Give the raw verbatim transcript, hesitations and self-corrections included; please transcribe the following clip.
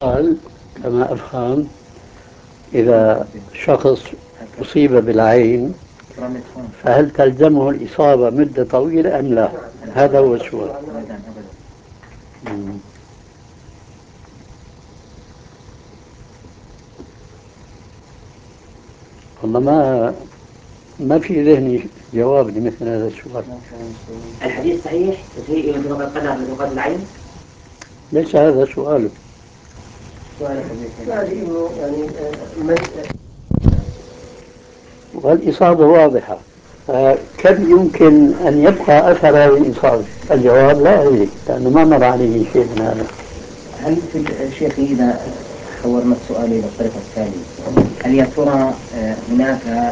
قال كما أفهم إذا شخص أصيب بالعين فهل تلزمه الإصابة مدة طويلة أم لا؟ هذا هو السؤال. مم. والله ما ما في ذهني جواب لمثل هذا السؤال. الحديث صحيح تسيء إلى انتقاد القدر لانتقاد العين؟ ليس هذا سؤاله. سؤال يعني إنه يعني من والإصابة واضحة، فكم يمكن أن يبقى أثر الإصابة؟ الجواب لا أدري لأنه ما مر عليه شيء من هذا. هل في الشيخ إذا حورنا السؤال إلى الطريقة التالية، هل يا ترى هناك